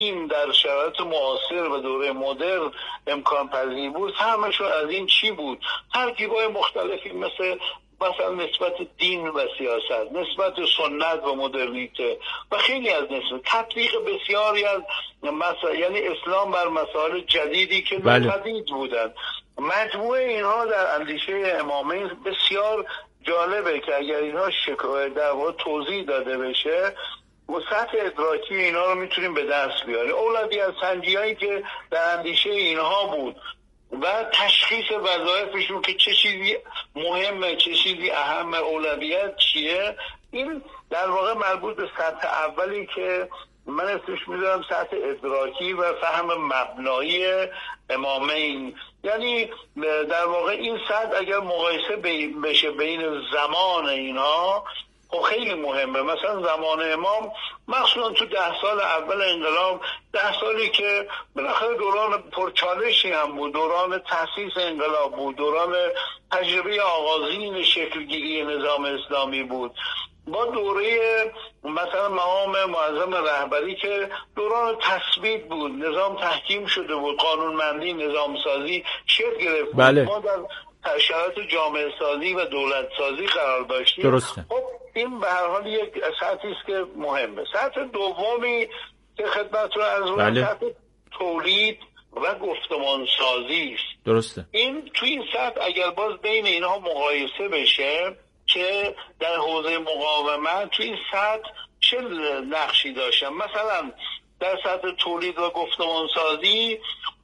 این در شرایط معاصر و دوره مدرن امکان پذیر بود، همشون از این چی بود؟ ترکیب‌های مختلفی مثلا نسبت دین و سیاست، نسبت سنت و مدرنیته و خیلی از نسبت تطبیق بسیاری از یعنی اسلام بر مسائل جدیدی که ناپدید بودن. مجموعه اینها در اندیشه امامین بسیار جالبه که اگر اینها در واقع توضیح داده بشه و سطح ادراکی اینا رو میتونیم به دست بیاریم. اولویت سنجی‌هایی که در اندیشه اینها بود و تشخیص وظایفشون که چه چیزی مهمه، چه چیزی اهم، اولویت چیه، این در واقع مربوط به سطح اولی که من اسمش میذارم سطح ادراکی و فهم مبنایی امامین. یعنی در واقع این سطح اگر مقایسه بشه بین زمان اینها خیلی مهمه. مثلا زمان امام مخصوصا تو 10 سال اول انقلاب، 10 سالی که بالاخره دوران پرچالشی هم بود، دوران تأسیس انقلاب بود، دوران تجربه آغازین شکلگیری نظام اسلامی بود، با دوره مثلا مقام معظم رهبری که دوران تثبیت بود، نظام تحکیم شده بود، قانونمندی، نظام سازی شکل گرفت. ما در شرایط جامعه سازی و دولت سازی قرار داشتیم. درسته. خب این به هر حال یک سطحی است که مهمه. سطح دومی که خدمتتون عرض سطح تولید و گفتمان سازی است. درسته. این توی این سطح اگر باز بین اینها مقایسه بشه که در حوزه مقاومت توی این سطح چه نقشی داشتن، مثلا در سطح تولید و گفتمان سازی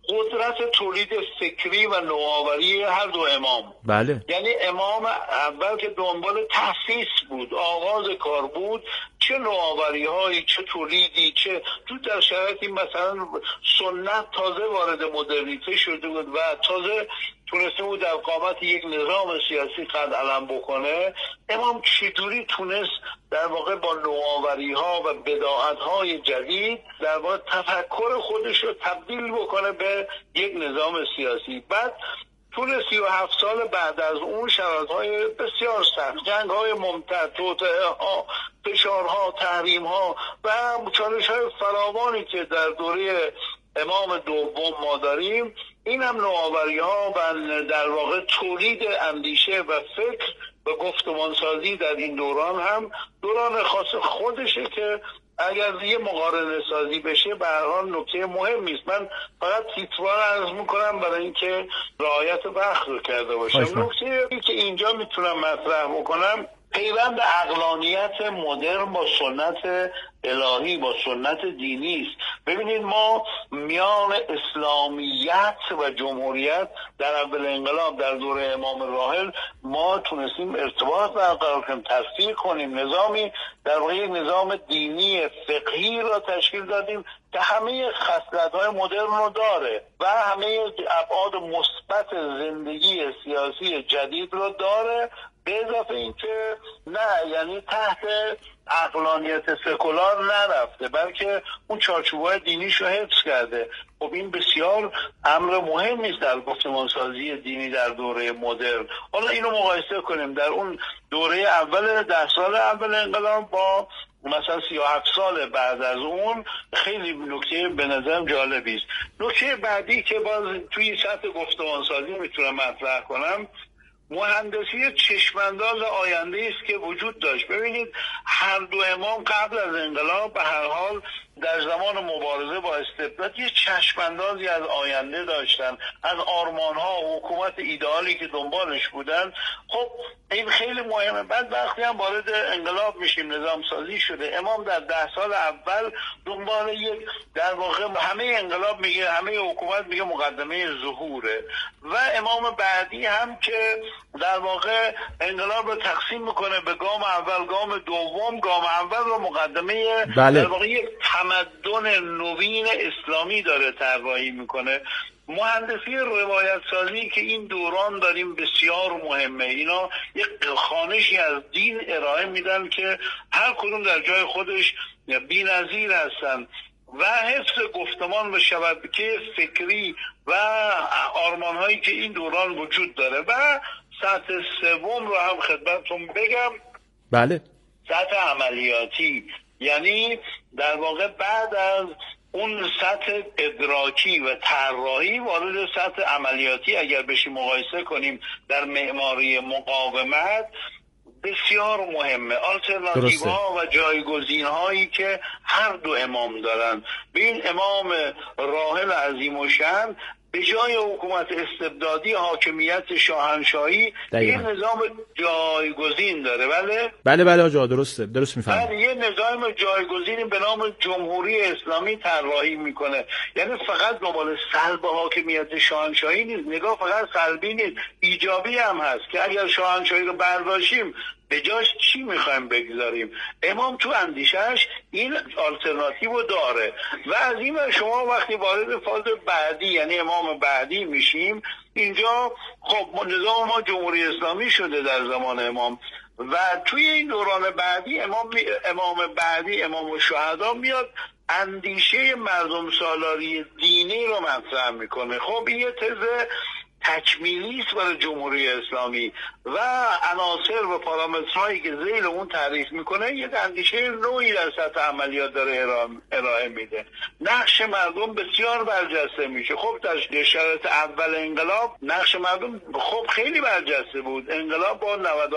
قدرت تولید فکری و نوآوری هر دو امام. بله. یعنی امام اول که دنبال تأسیس بود، آغاز کار بود، چه نوآوری هایی، چه تولیدی، چه تو در شرایطی مثلا سنت تازه وارد مدرنیته شده بود و تازه تونسته بود در قامت یک نظام سیاسی قد علم بکنه. امام چطوری تونست در واقع با نوآوری ها و بداعت های جدید در واقع تفکر خودش رو تبدیل بکنه به یک نظام سیاسی. بعد طول 37 سال بعد از اون شرایط‌های بسیار سخت، جنگ‌های ممتد، توطئه‌ها، فشارها، تحریم‌ها و چالش‌های فراوانی که در دوره امام دوم ما داریم، این هم نوآوری‌ها و در واقع تولید اندیشه و فکر و گفتمانسازی در این دوران هم دوران خاص خودشه که اگر یه مقارنه سازی بشه به هر حال نکته مهمی است. من فقط تیتروار عرض میکنم برای اینکه رعایت وقت رو کرده باشم. نکته که اینجا میتونم مطرح بکنم پیوند عقلانیت مدرن با سنت الهی، با سنت دینی است. ببینید ما میان اسلامیت و جمهوریت در اول انقلاب در دوره امام راحل ما تونستیم ارتباط برقرار کنیم، تفسیر کنیم، نظامی در واقع یک نظام دینی فقهی را تشکیل دادیم که همه خصلت‌های مدرن رو داره و همه ابعاد مثبت زندگی سیاسی جدید رو داره، به اضافه اینکه نه یعنی تحت عقلانیت سکولار نرفته بلکه اون چارچوب‌های دینیش رو حفظ کرده. خب این بسیار امر مهمی است در گفتمانسازی دینی در دوره مدرن. حالا اینو مقایسه کنیم در اون دوره اول 10 سال اول انقلاب با مثلا 37 سال بعد از اون، خیلی نکته به نظرم جالبی است. نکته بعدی که باز توی سطح گفتمانسازی میتونم مطرح کنم مهندسی چشمانداز آینده است که وجود داشت. ببینید هر دو امام قبل از انقلاب به هر حال در زمان مبارزه با استبداد یه چشماندازی از آینده داشتن، از آرمان‌ها و حکومت ایدئالی که دنبالش بودن. خب این خیلی مهمه. بعد وقتی هم وارد انقلاب میشیم، نظام سازی شده، امام در 10 سال اول دنبال یک در واقع همه انقلاب میگه، همه حکومت میگه مقدمه ظهوره و امام بعدی هم که در واقع انقلاب رو تقسیم میکنه به گام اول، گام دوم. گام اول رو مقدمه در واقع یک تمدن نوین اسلامی داره طراحی میکنه. مهندسی روایت سازی که این دوران داریم بسیار مهمه. اینا یک خانشی از دین ارائه میدن که هر کدوم در جای خودش بی‌نظیر هستن و حفظ گفتمان و شبکه فکری و آرمان‌هایی که این دوران وجود داره. و سطح سوم رو هم خدمتتون بگم، بله، سطح عملیاتی، یعنی در واقع بعد از اون سطح ادراکی و طراحی وارد سطح عملیاتی اگر بشیم مقایسه کنیم در معماری مقاومت بسیار مهمه. آلترناتیو ها و جایگزین هایی که هر دو امام دارن، به این امام راحل عظیم الشأن به جای حکومت استبدادی حاکمیت شاهنشاهی یه نظام جایگزین داره. بله آقا درست میفهمم. یه نظام جایگزین به نام جمهوری اسلامی طراحی میکنه، یعنی فقط دنبال سلب حاکمیت شاهنشاهی نیست، نگاه فقط سلبی نیست، ایجابی هم هست که اگر شاهنشاهی رو برداشتیم به جاش چی میخوایم بگذاریم. امام تو اندیشش این آلترناتیو داره و از این شما وقتی وارد فاز بعدی یعنی امام بعدی میشیم، اینجا خب نظام ما جمهوری اسلامی شده در زمان امام و توی این دوران بعدی امام بعدی امام الشهدا میاد اندیشه مردم سالاری دینی رو مطرح میکنه. خب این یه تز تکمیلی است برای جمهوری اسلامی و عناصر و پارامترهایی که ذیل اون تعریف میکنه یک اندیشه نوعی در سطح عملیات داره ارائه میده. نقش مردم بسیار برجسته میشه. خب در شرایط اول انقلاب نقش مردم خب خیلی برجسته بود، انقلاب با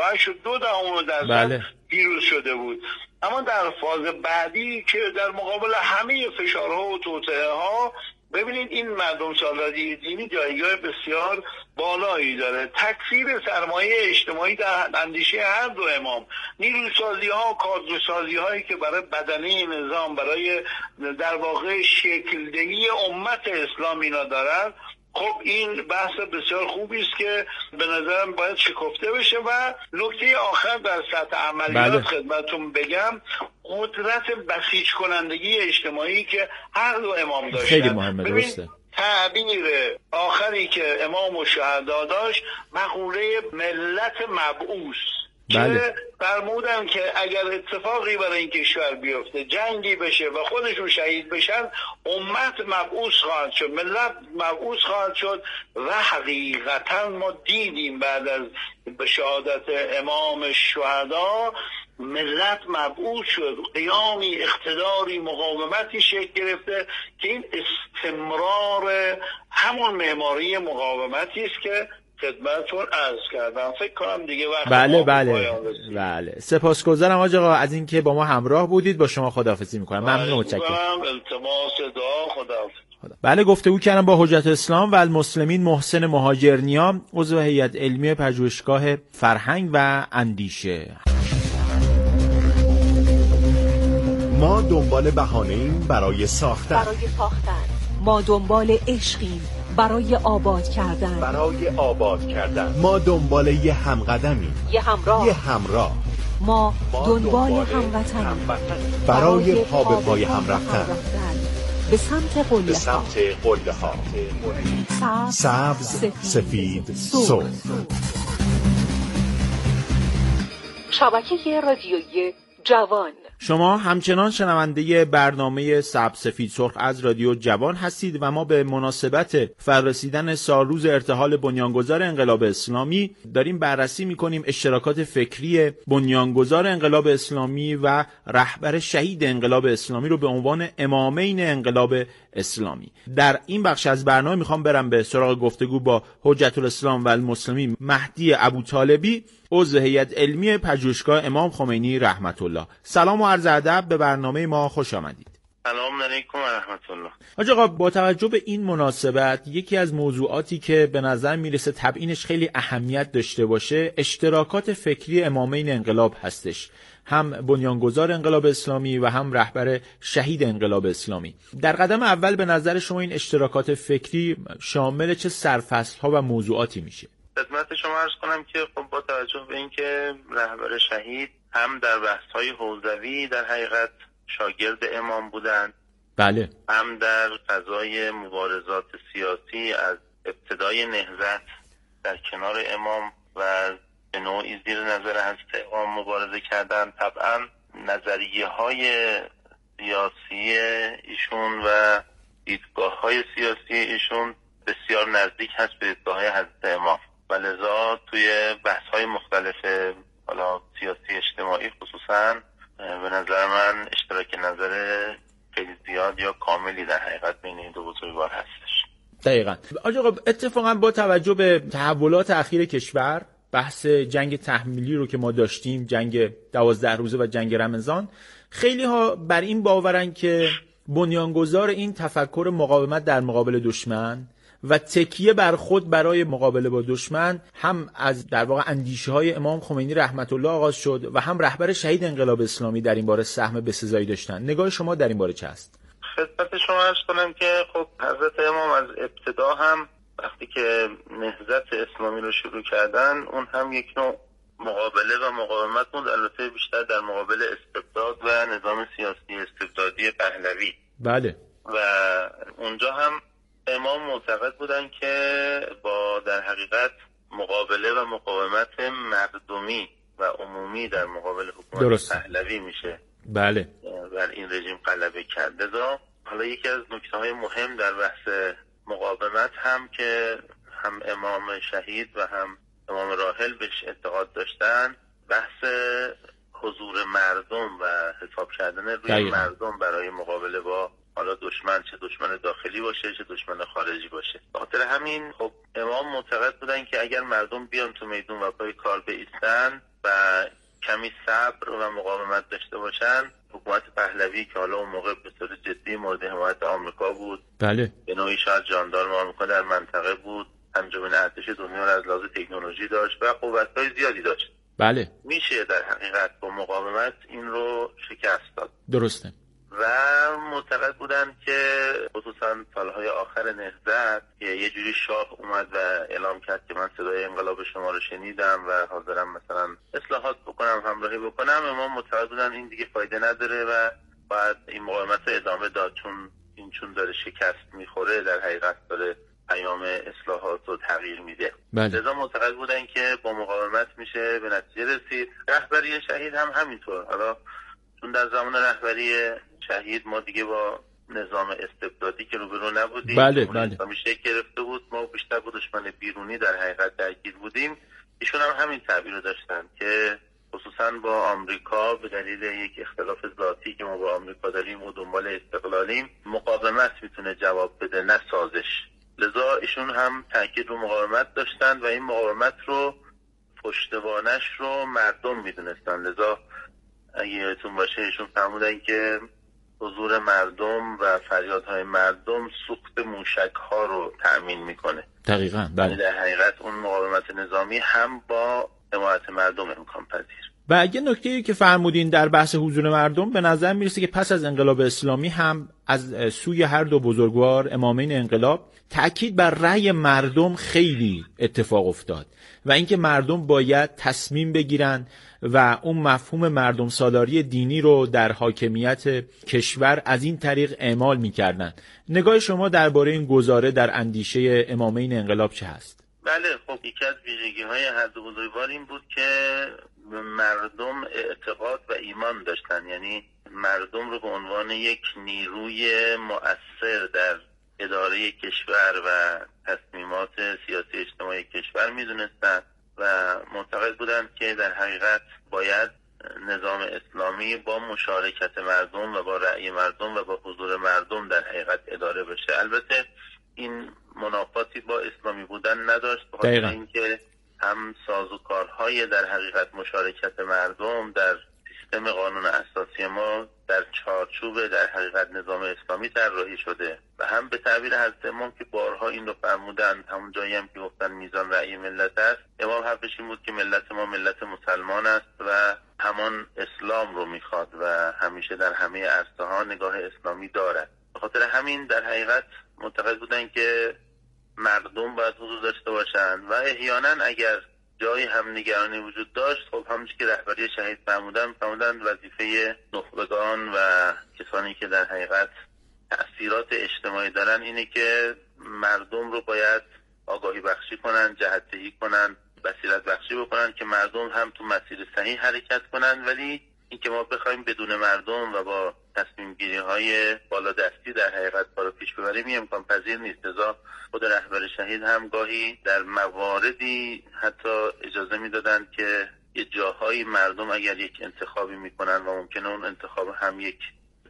98.2% پیروز شده بود، اما در فاز بعدی که در مقابل همه فشارها و توطئه ها ببینید این مردم سالاری دینی جایگاه بسیار بالایی داره. تکثیر سرمایه اجتماعی در اندیشه هر دو امام، نیروسازی ها و کادرسازی هایی که برای بدنه نظام، برای در واقع شکلدهی امت اسلام اینا دارن، خب این بحث بسیار خوبی است که به نظرم باید شکفته بشه. و نکته آخر در سطح عملیات خدمتتون بگم، قدرت بسیج کنندگی اجتماعی که هر دو امام داشتن. خیلی مهمه. درسته. تعبیر آخری که امام الشهدا داشت مقوله ملت مبعوث که فرمودن که اگر اتفاقی برای این کشور بیفته، جنگی بشه و خودشون شهید بشن، امت مبعوث خواهد شد، ملت مبعوث خواهد شد. و حقیقتا ما دیدیم بعد از شهادت امام الشهدا ملت مبعوث شد، قیامی، اقتداری، مقاومتی شکل گرفته که این استمرار همون معماری مقاومتی است که خدمتتون عرض کردم. فکر کنم دیگه وقت بله. سپاسگزارم آقا از اینکه با ما همراه بودید. با شما خداحافظی میکنم. ممنون و متشکرم. التماس دعا. خداحافظ. بله، گفتگو کردم با حجت اسلام و المسلمین محسن مهاجرنیا، عضو هیئت علمی پژوهشگاه فرهنگ و اندیشه. ما دنبال بهانه‌ایم برای ساختن. ما دنبال عشقیم برای آباد کردن. ما دنبال یه همقدمیم، یه همراه. ما دنبال هموطنیم برای پا به پای هم رفتن به سمت قله ها. سبز، سفید، سرخ. شبکه رادیویی جوان. شما همچنان شنونده برنامه سبز سفید سرخ از رادیو جوان هستید و ما به مناسبت فرارسیدن سالروز ارتحال بنیانگذار انقلاب اسلامی داریم بررسی می‌کنیم اشتراکات فکری بنیانگذار انقلاب اسلامی و رهبر شهید انقلاب اسلامی رو به عنوان امامین انقلاب اسلامی. در این بخش از برنامه میخوام برم به سراغ گفتگو با حجت الاسلام و المسلمین مهدی ابوطالبی، عضو هیئت علمی پژوهشگاه امام خمینی رحمت الله. سلام و عرض ادب، به برنامه ما خوش آمدید. سلام علیکم و رحمت الله. آقا با توجه به این مناسبت یکی از موضوعاتی که به نظر میرسه تبیینش خیلی اهمیت داشته باشه اشتراکات فکری امامین انقلاب هستش، هم بنیانگذار انقلاب اسلامی و هم رهبر شهید انقلاب اسلامی. در قدم اول به نظر شما این اشتراکات فکری شامل چه سرفصل‌ها و موضوعاتی میشه؟ خدمت شما عرض کنم که خب با توجه به اینکه رهبر شهید هم در بحث‌های حوزوی در حقیقت شاگرد امام بودند، بله، هم در فضای مبارزات سیاسی از ابتدای نهضت در کنار امام و به نوعی زیر نظر حضرت امام مبارزه کردن، طبعا نظریه‌های سیاسی ایشون و دیدگاه‌های سیاسی ایشون بسیار نزدیک هست به دیدگاه‌های حضرت امام و لذا توی بحث‌های مختلف حالا سیاسی اجتماعی خصوصا به نظر من اشتراک نظر خیلی زیاد یا کاملی در حقیقت بین این دو بزرگوار هستش. دقیقاً. آقا اتفاقا با توجه به تحولات اخیر کشور، بحث جنگ تحمیلی رو که ما داشتیم، جنگ 12 روزه و جنگ رمضان، خیلی ها بر این باورن که بنیانگذار این تفکر مقاومت در مقابل دشمن و تکیه بر خود برای مقابله با دشمن هم از در واقع اندیشه‌های امام خمینی رحمت الله آغاز شد و هم رهبر شهید انقلاب اسلامی در این باره سهم بسزایی داشتن. نگاه شما در این باره چه است؟ خدمت شما عرض کنم که خب حضرت امام از ابتدا هم وقتی که نهضت اسلامی رو شروع کردن، اون هم یک نوع مقابله و مقاومت بود، البته بیشتر در مقابل استبداد و نظام سیاسی استبدادی پهلوی. بله. و اونجا هم امام معتقد بودن که با در حقیقت مقابله و مقاومت مردمی و عمومی در مقابل حکومت پهلوی میشه بله بر این رژیم غلبه کرد. لذا حالا یکی از نکته‌های مهم در بحث مقاومت هم که هم امام شهید و هم امام راحل بهش اعتقاد داشتن، بحث حضور مردم و حساب کردن روی مردم برای مقابله با حالا دشمن، چه دشمن داخلی باشه چه دشمن خارجی باشه. خاطر همین خب امام معتقد بودن که اگر مردم بیان تو میدون و پای کار بایستن و کمی صبر و مقاومت داشته باشن، حکومت پهلوی که حالا اون موقع به صورت جدی مورد حمایت آمریکا بود، بله، به نوعی شاید ژاندارم آمریکا در منطقه بود، پنجمین ارتش دنیا را از لحاظ تکنولوژی داشت و قوت‌های زیادی داشت، بله، میشه در حقیقت با مقاومت این رو شکست داد. درسته. و معتقد بودن که خصوصا سالهای آخر نهضت که یه جوری شاه اومد و اعلام کرد که من صدای انقلاب شما رو شنیدم و حاضرم مثلا اصلاحات بکنم، همراهی بکنم، امام معتقد بودن این دیگه فایده نداره و باید این مقاومت رو ادامه داد، چون داره شکست میخوره، در حقیقت داره پیام اصلاحات رو تغییر میده. لذا معتقد بودن که با مقاومت میشه به نتیجه رسید. رهبری شهید هم همینطور. حالا چون در زمان رهبری شهید ما دیگه با نظام استبدادی که روبرو نبودیم، بله، اسلامی شکل گرفته بود، ما بیشتر با دشمن بیرونی در حقیقت درگیر بودیم. ایشون هم همین تعبیر رو داشتن که خصوصا با آمریکا به دلیل یک اختلاف ذاتی که ما با آمریکا داریم و دنبال استقلالیم، مقاومت میتونه جواب بده نه سازش. لذا ایشون هم تاکید رو مقاومت داشتن و این مقاومت رو پشتوانش رو مردم میدونستن. لذا اگه یادتون باشه ایشون فرمودن که حضور مردم و فریادهای مردم سوخت موشک‌ها رو تأمین میکنه. دقیقاً بله. در حقیقت اون مقاومت نظامی هم با حمایت مردم امکان پذیر. و اگه نکته‌ای که فرمودین در بحث حضور مردم، به نظر میرسه که پس از انقلاب اسلامی هم از سوی هر دو بزرگوار امامین انقلاب تأکید بر رأی مردم خیلی اتفاق افتاد و اینکه مردم باید تصمیم بگیرن و اون مفهوم مردم سالاری دینی رو در حاکمیت کشور از این طریق اعمال می‌کردن. نگاه شما درباره این گزاره در اندیشه امامین انقلاب چه هست؟ بله، خب یکی از ویژگی‌های هر دو بزرگوار این بود که مردم اعتقاد و ایمان داشتن، یعنی مردم رو به عنوان یک نیروی مؤثر در اداره کشور و تصمیمات سیاسی اجتماعی کشور میدونستن و معتقد بودند که در حقیقت باید نظام اسلامی با مشارکت مردم و با رأی مردم و با حضور مردم در حقیقت اداره بشه. البته این منافاتی با اسلامی بودن نداشت، به خاطر اینکه هم سازوکارهای در حقیقت مشارکت مردم در سیستم قانون اساسی ما در چارچوب در حقیقت نظام اسلامی طراحی شده و هم به تعبیر حضرت امام که بارها این رو فرمودند، همون جایی هم که گفتن میزان رأی ملت است، امام حرفش این بود که ملت ما ملت مسلمان است و همان اسلام رو میخواد و همیشه در همه عرصه ها نگاه اسلامی دارد. به خاطر همین در حقیقت معتقد بودن که مردم باید حضور داشته باشند و احیانا اگر جای هم نگرانی وجود داشت، خب همونجوری که رهبری شهید فرمودن وظیفه نخبگان و کسانی که در حقیقت تأثیرات اجتماعی دارن اینه که مردم رو باید آگاهی بخشی کنن، جهت‌دهی کنن، بصیرت بخشی بکنن که مردم هم تو مسیر صحیح حرکت کنن. ولی اینکه ما بخوایم بدون مردم و با تصمیم گیری های بالادستی در حقیقت کارو پیش ببریم امکان پذیر نیست. لذا خود رهبر شهید هم گاهی در مواردی حتی اجازه میدادن که یه جاهای مردم اگر یک انتخابی میکنن و ممکنه اون انتخاب هم یک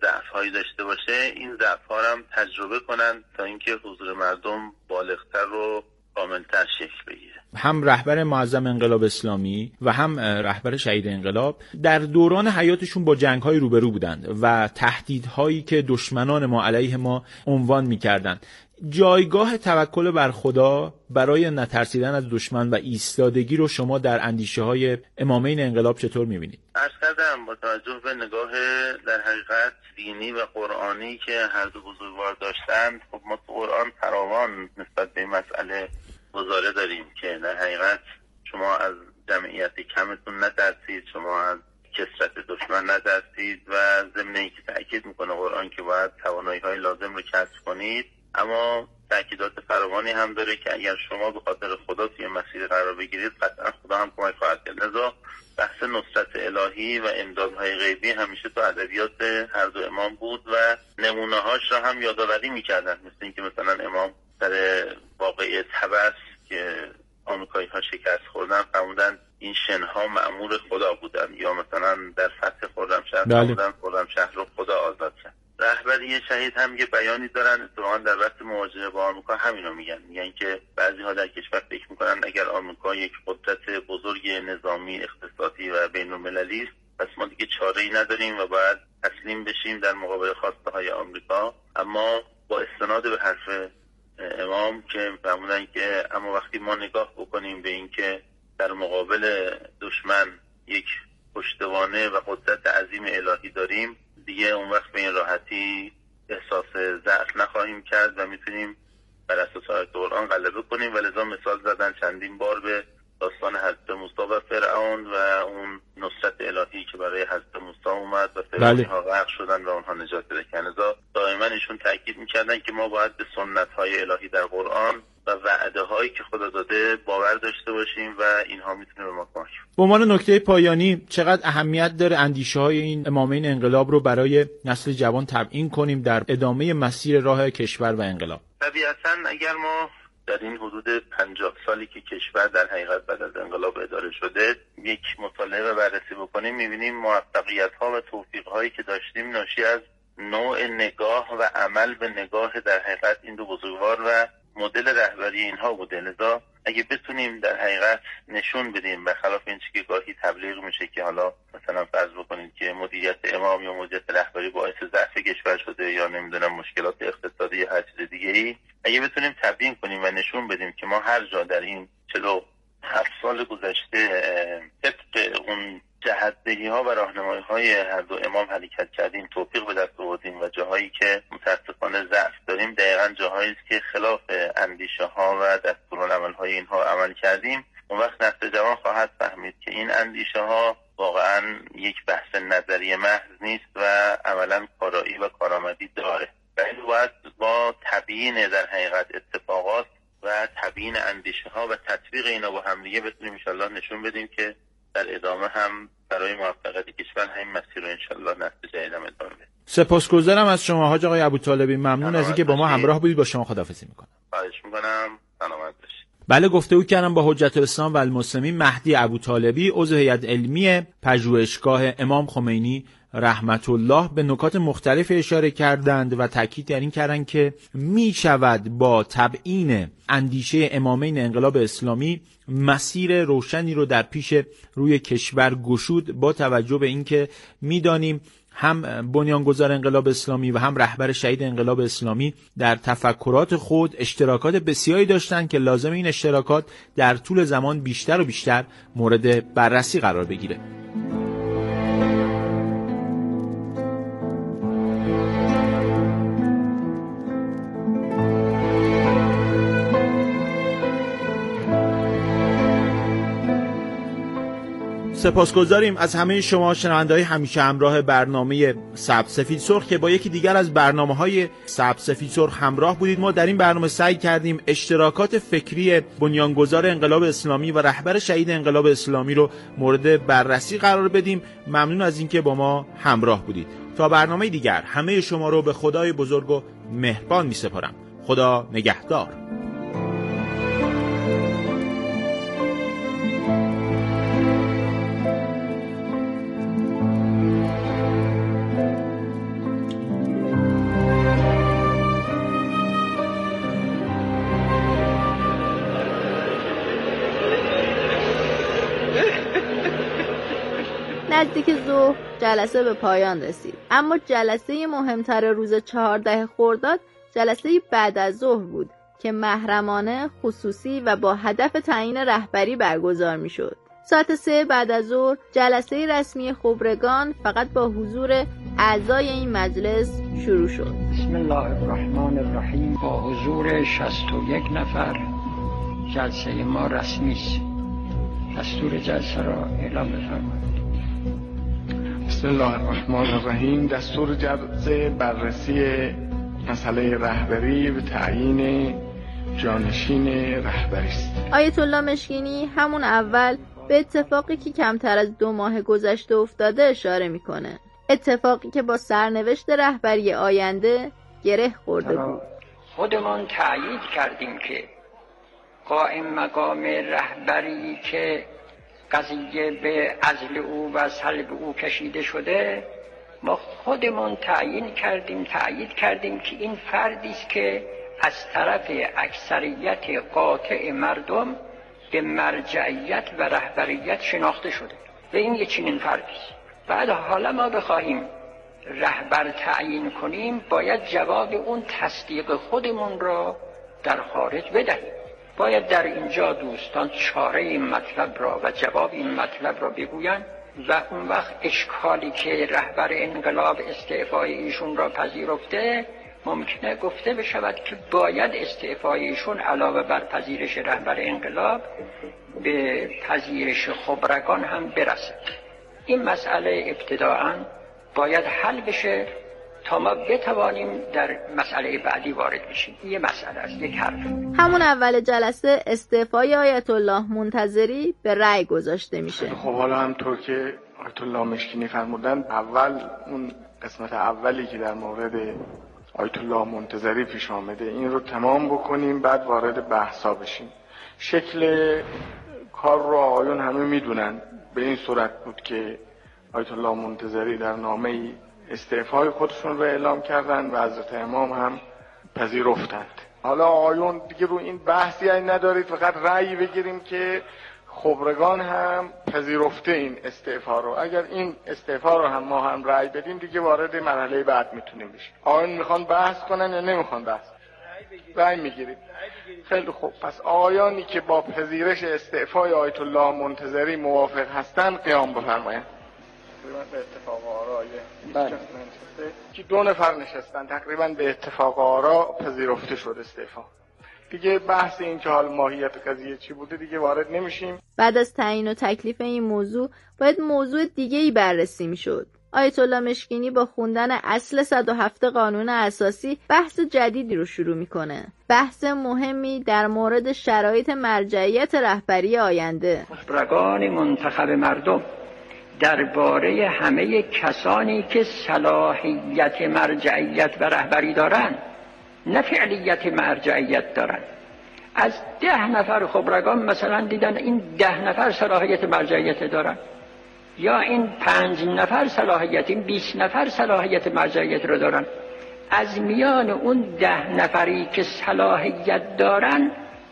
ضعف‌هایی داشته باشه این ضعف‌ها رو هم تجربه کنن تا اینکه حضور مردم بالغتر و کاملتر شکل بگیره. هم رهبر معظم انقلاب اسلامی و هم رهبر شهید انقلاب در دوران حیاتشون با جنگ‌های روبرو بودند و تهدیدهایی که دشمنان ما علیه ما عنوان می‌کردند. جایگاه توکل بر خدا برای نترسیدن از دشمن و ایستادگی رو شما در اندیشه‌های امامین انقلاب چطور می‌بینید؟ عرض کردم با توجه به نگاه در حقیقت دینی و قرآنی که هر دو بزرگوار داشتند، خب ما تو قرآن فراوان نسبت به این مسئله گزاره داریم که در حقیقت شما از جمعیت کمتون نترسید، شما از کثرت دشمن نترسید و ضمن اینکه تأکید میکنه قرآن که باید توانایی‌های لازم رو کسب کنید، اما تأکیدات فراوانی هم داره که اگر شما به خاطر خدا توی مسیر قرار بگیرید قطعا خدا هم کمک خواهد کرد. لذا بحث نصرت الهی و امدادهای غیبی همیشه تو ادبیات هر دو امام بود و نمونه‌هاش را هم یادآوری می‌کردن، مثل اینکه مثلا امام در واقعه طبس که آمریکایی‌ها شکست خوردن فرمودن این شنها مأمور خدا بودن، یا مثلا در فتح خرمشهر فرمودن خرمشهر رو خدا آزاد کرد. رهبری شهید هم یه بیانی دارن، اتفاقا در وقت مواجهه با آمریکا همینو میگن که بعضی‌ها در کشور فکر میکنن اگر آمریکا یک قدرت بزرگ نظامی، اقتصادی و بین‌المللی است پس ما دیگه چاره‌ای نداریم و باید تسلیم بشیم در مقابل خواسته‌های آمریکا. اما با استناد به حرف امام که فرمودن که اما وقتی ما نگاه بکنیم به این که در مقابل دشمن یک پشتوانه و قدرت عظیم الهی داریم، دیگه اون وقت به این راحتی احساس ضعف نخواهیم کرد و میتونیم بر اساس آیات قرآن غلبه کنیم. و لذا مثال زدن چندین بار به داستان حضرت موسی و فرعون و اون نصرت الهی که برای حضرت موسی اومد و فرعون‌ها غرق شدن و اونها نجات پیدا کردن. لذا دائما ایشون تاکید میکردن که ما باید به سنت‌های الهی در قرآن و وعده‌هایی که خدا داده باور داشته باشیم و اینها میتونه به ما کمک کنه. به عنوان نکته پایانی چقدر اهمیت داره اندیشه‌های این امامین انقلاب رو برای نسل جوان تبیین کنیم در ادامه مسیر راه کشور و انقلاب؟ طبیعتاً اگر ما در این حدود 50 سالی که کشور در حقیقت بعد از انقلاب اداره شده یک مطالعه و بررسی بکنیم، می‌بینیم موفقیت‌ها و توفیق‌هایی که داشتیم ناشی از نوع نگاه و عمل به نگاه در حقیقت این دو بزرگوار و مدل رهبری اینها بوده. لذا اگه بتونیم در حقیقت نشون بدیم برخلاف این چیزی که گاهی تبلیغ میشه که حالا مثلا فرض بکنید که مدیریت امام یا مدیریت رهبری باعث ضعف کشور شده یا نمیدونم مشکلات اقتصادی یا هر چیز دیگه‌ای، اگه بتونیم تبیین کنیم و نشون بدیم که ما هر جا در این 47 سال گذشته طبق اون جهت‌دهی‌ها و راهنمایی‌های هر دو امام حرکت کردیم، توفیق به دست آوردیم و جاهایی که متأسفانه ضعف داریم دقیقاً جاهایی است که خلاف اندیشه‌ها و دستورالعمل‌های اینها عمل کردیم. اون وقت نسل جوان خواهد فهمید که این اندیشه‌ها واقعاً یک بحث نظری محض نیست و عملاً کارایی و کارآمدی داره. و این باید با تبیین در حقیقت اتفاقات و تبیین اندیشه‌ها و تطبیق اینا با هم دیگه بتونیم ان شاءالله نشون بدیم که در ادامه هم برای موفقیت کشور همین مسیر رو انشالله نسل جدید هم ادامه بدیم. سپاسگزارم از شما حاج آقای ابوطالبی، ممنون از اینکه با ما همراه بودید. با شما خداحافظی میکنم. خواهش میکنم، سلامت باشید. بله، گفتگو کردم با حجت الاسلام و المسلمین مهدی ابوطالبی، عضو هیئت علمی پژوهشگاه امام خمینی رحمت الله. به نکات مختلف اشاره کردند و تاکید در این کردند که می شود با تبیین اندیشه امامین انقلاب اسلامی مسیر روشنی رو در پیش روی کشور گشود، با توجه به اینکه میدانیم هم بنیانگذار انقلاب اسلامی و هم رهبر شهید انقلاب اسلامی در تفکرات خود اشتراکات بسیاری داشتند که لازم این اشتراکات در طول زمان بیشتر و بیشتر مورد بررسی قرار بگیره. سپاسگزاریم از همه شما شنونده‌های همیشه همراه برنامه سبز سفید سرخ که با یکی دیگر از برنامه‌های سبز سفید سرخ همراه بودید. ما در این برنامه سعی کردیم اشتراکات فکری بنیانگذار انقلاب اسلامی و رهبر شهید انقلاب اسلامی رو مورد بررسی قرار بدیم. ممنون از اینکه با ما همراه بودید. تا برنامه دیگر همه شما رو به خدای بزرگ و مهربان می‌سپارم. خدا نگهدار. نزدیک ظهر جلسه به پایان رسید، اما جلسه مهمتر روز 14 خرداد جلسه بعد از ظهر بود که محرمانه، خصوصی و با هدف تعیین رهبری برگزار میشد. ساعت 3 بعد از ظهر جلسه رسمی خبرگان فقط با حضور اعضای این مجلس شروع شد. بسم الله الرحمن الرحیم. با حضور 61 نفر جلسه ما رسمی است. دستور جلسه را اعلام بفرمایید. بسم الله الرحمن الرحیم. دستور جلسه بررسی مسئله رهبری و تعیین جانشین رهبری است. آیت الله مشکینی همون اول به اتفاقی که کمتر از 2 ماه گذشته افتاده اشاره میکنه. اتفاقی که با سرنوشت رهبری آینده گره خورده بود. خودمان تأیید کردیم که قائم مقام رهبری که قضیه به عزل او و سلب او کشیده شده، ما خودمان تأیید کردیم که این فردی است که از طرف اکثریت قاطع مردم به مرجعیت و رهبریت شناخته شده و این یه چنین فردی است. بعد حالا ما بخواهیم رهبر تعیین کنیم، باید جواب اون تصدیق خودمون را در خارج بدهیم. باید در اینجا دوستان چاره این مطلب را و جواب این مطلب را بگویند و اون وقت اشکالی که رهبر انقلاب استعفای ایشون را پذیرفته، ممکنه گفته بشود که باید استعفای ایشون علاوه بر پذیرش رهبر انقلاب به پذیرش خبرگان هم برسد. این مسئله ابتداعاً باید حل بشه تا ما بتوانیم در مسئله بعدی وارد بشیم. یه مسئله است، یک حرف. همون اول جلسه استعفای آیت الله منتظری به رأی گذاشته میشه. خب حالا همطور که آیت الله مشکینی فرمودن، اول اون قسمت اولی که در مورد آیت الله منتظری پیش آمده این رو تمام بکنیم، بعد وارد بحثا بشیم. شکل کار رو آقایون همه میدونن. به این صورت بود که آیت الله منتظری در نامه استعفای خودشون رو اعلام کردن و حضرت امام هم پذیرفتند. حالا آقایون دیگه رو این بحثی ندارید، فقط رأی بگیریم که خبرگان هم پذیرفته این استعفا رو. اگر این استعفا رو هم ما هم رأی بدیم دیگه وارد مرحله بعد میتونیم بشیم. آقایون میخوان بحث کنن یا نمیخوان بحث؟ رأی میگیرید. خیلی خوب. پس آقایانی که با پذیرش استعفای آیت الله منتظری موافق هستند قیام بفرمایند. به اتفاق آرای که 2 نفر نشستن، تقریبا به اتفاق آرا پذیرفته شد استعفا. دیگه بحث این که حال ماهیت قضیه چی بوده دیگه وارد نمیشیم. بعد از تعیین و تکلیف این موضوع باید موضوع دیگه‌ای بررسی میشد. آیت الله مشکینی با خوندن اصل 107 قانون اساسی بحث جدیدی رو شروع میکنه. بحث مهمی در مورد شرایط مرجعیت رهبری آینده. خبرگان منتخب مردم درباره همه کسانی که صلاحیت مرجعیت و رهبری دارن، نه فعلیت مرجعیت دارن. از 10 نفر خبرگان مثلا دیدن این 10 نفر صلاحیت مرجعیت دارن، یا این 5 نفر صلاحیت، این 20 نفر صلاحیت مرجعیت رو دارن. از میان اون 10 نفری که صلاحیت دارن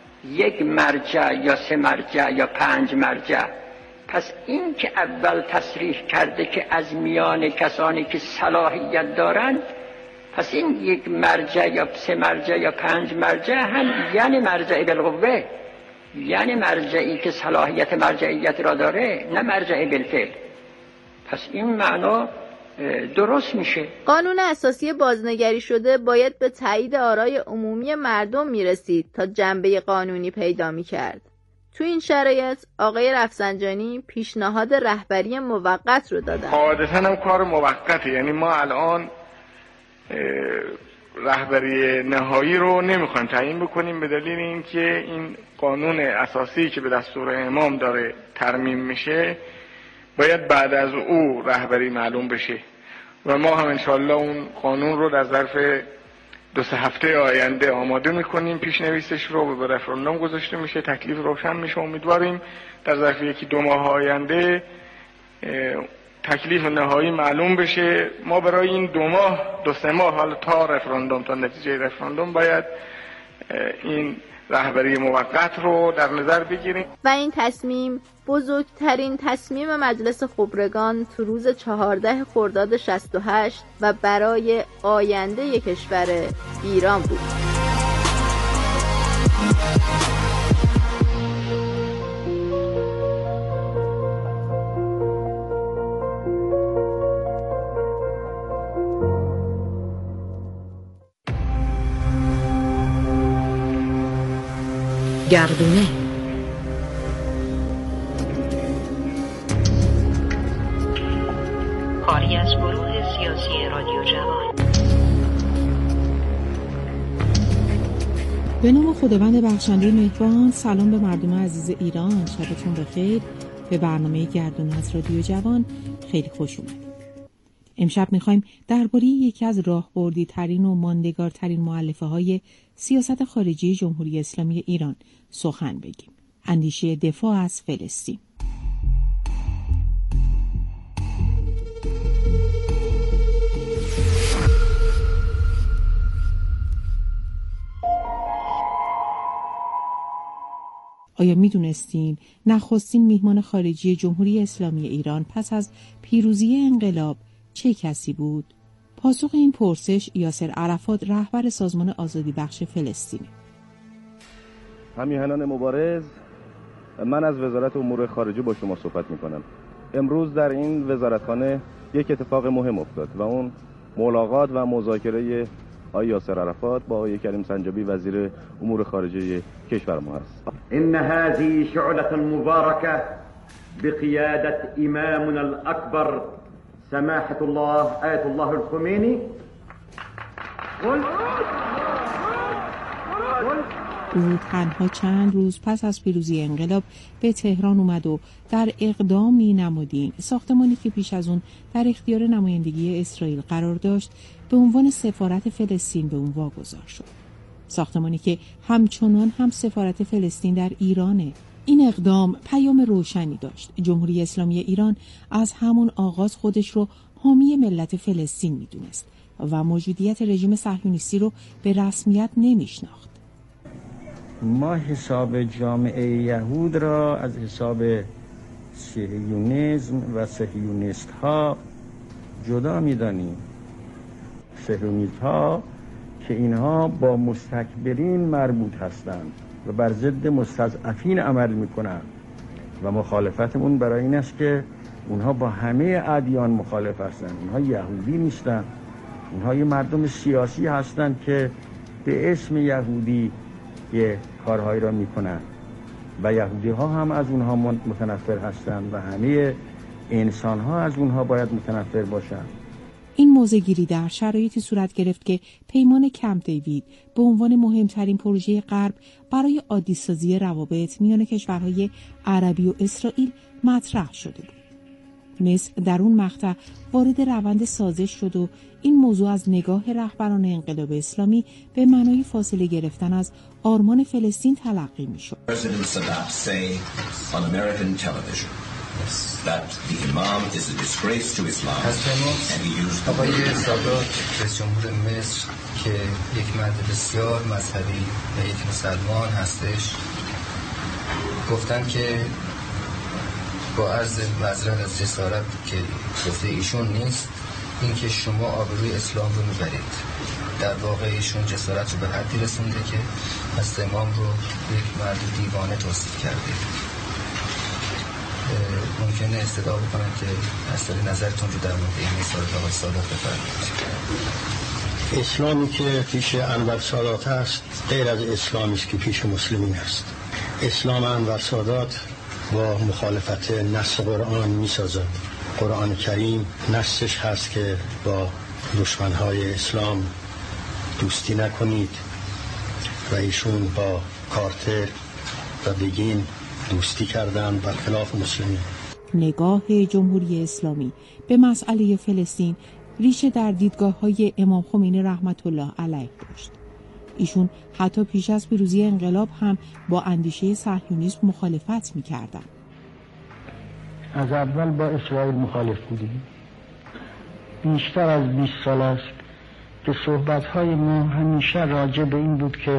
1 مرجع یا 3 مرجع یا 5 مرجع. پس این که اول تصریح کرده که از میان کسانی که صلاحیت دارن، پس این 1 مرجع یا 3 مرجع یا 5 مرجع هم یعنی مرجع بالقوه، یعنی مرجعی که صلاحیت مرجعیت را داره، نه مرجع بالفعل. پس این معنا درست میشه. قانون اساسی بازنگری شده باید به تایید آرای عمومی مردم میرسید تا جنبه قانونی پیدا میکرد. تو این شرایط آقای رفسنجانی پیشنهاد رهبری موقت رو دادن. قاعدتاً هم کار موقته، یعنی ما الان رهبری نهایی رو نمیخوایم تعیین بکنیم به دلیل اینکه این قانون اساسی که به دستور امام داره ترمیم میشه باید بعد از او رهبری معلوم بشه و ما هم انشالله اون قانون رو در ظرف 2-3 هفته آینده آماده میکنیم. پیشنویسش رو به رفراندوم گذاشته میشه، تکلیف روشن میشه. امیدواریم در ظرف 1-2 ماه آینده تکلیف نهایی معلوم بشه. ما برای این 2 ماه 2-3 ماه حالا تا رفراندوم، تا نتیجه رفراندوم باید این رهبری موقت رو در نظر بگیریم. و این تصمیم بزرگترین تصمیم مجلس خبرگان تو روز 14 خرداد 68 و برای آینده کشور ایران بود. گردونه کاری از گروه سیاسی رادیو جوان. به نام خداوند بخشنده مهربان. سلام به مردم عزیز ایران، شبتون بخیر. به برنامه گردونه از رادیو جوان خیلی خوش اومدید. امشب میخوایم درباره یکی از راهبردی ترین و ماندگارترین مؤلفه های سیاست خارجی جمهوری اسلامی ایران سخن بگیم. اندیشه دفاع از فلسطین. آیا میدونستین نخستین میهمان خارجی جمهوری اسلامی ایران پس از پیروزی انقلاب چه کسی بود؟ پاسخ این پرسش یاسر عرفات، رهبر سازمان آزادی بخش فلسطینه. همیهنان مبارز، من از وزارت امور خارجه با شما صحبت میکنم. امروز در این وزارتخانه یک اتفاق مهم افتاد و اون ملاقات و مذاکره آقای یاسر عرفات با آقای کریم سنجابی وزیر امور خارجه کشور ما هست. ان هذه شعلة مباركة بقيادة امامنا الاكبر سماحة الله آية الله الخمینی. او تنها چند روز پس از پیروزی انقلاب به تهران اومد و در اقدامی نمادین ساختمانی که پیش از اون در اختیار نمایندگی اسرائیل قرار داشت به عنوان سفارت فلسطین به اون واگذار شد. ساختمانی که همچنان هم سفارت فلسطین در ایرانه. این اقدام پیام روشنی داشت. جمهوری اسلامی ایران از همون آغاز خودش رو حامی ملت فلسطین میدونست و موجودیت رژیم صهیونیستی رو به رسمیت نمیشناخت. ما حساب جامعه یهود را از حساب صهیونیسم و صهیونیست ها جدا میدانیم. صهیونیست ها که اینها با مستکبرین مربوط هستند و بر ضد مستضعفین عمل میکنند و مخالفتمون برای این است که اونها با همه ادیان مخالف هستند. اونها یهودی نیستند، اونها یه مردم سیاسی هستند که به اسم یهودی یه کارهایی را میکنند و یهودی ها هم از اونها متنفر هستند و همه انسان ها از اونها باید متنفر باشند. این موضع‌گیری در شرایطی صورت گرفت که پیمان کمپ دیوید به عنوان مهمترین پروژه غرب برای عادی‌سازی روابط میان کشورهای عربی و اسرائیل مطرح شده بود. مصر در اون مقطع وارد روند سازش شد و این موضوع از نگاه رهبران انقلاب اسلامی به معنای فاصله گرفتن از آرمان فلسطین تلقی می‌شد. that the imam is a disgrace to Islam. آقای سادات رئیس جمهور مصر که یک مرد بسیار مذهبی و یک مسلمان هستش گفتن که با عرض معذرت از جسارت که گفته ایشون نیست، این که شما آبروی اسلام رو میبرید. در واقع ایشون جسارت رو به حدی رسونده که از امام رو یک مرد دیوانه توصیف کرده. ممکنه استدعا بکنن که اصلا نظرتون رو در مورد این اظهارات آقای سادات بفرمایید. اسلامی که پیش انور سادات است غیر از اسلامی است که پیش مسلمین است. اسلام انور سادات با مخالفت نص قرآن میسازد. قرآن کریم نصش هست که با دشمنهای اسلام دوستی نکنید و ایشون با کارتر و بگین دوستی کردن برخلاف مسلمین. نگاه جمهوری اسلامی به مسئله فلسطین ریشه در دیدگاه‌های امام خمینی رحمت الله علیه داشت. ایشون حتی پیش از پیروزی انقلاب هم با اندیشه صهیونیسم مخالفت می‌کردند. از اول با اسرائیل مخالف بودیم. بیشتر از 20 سال است که صحبت‌های ما همیشه راجع به این بود که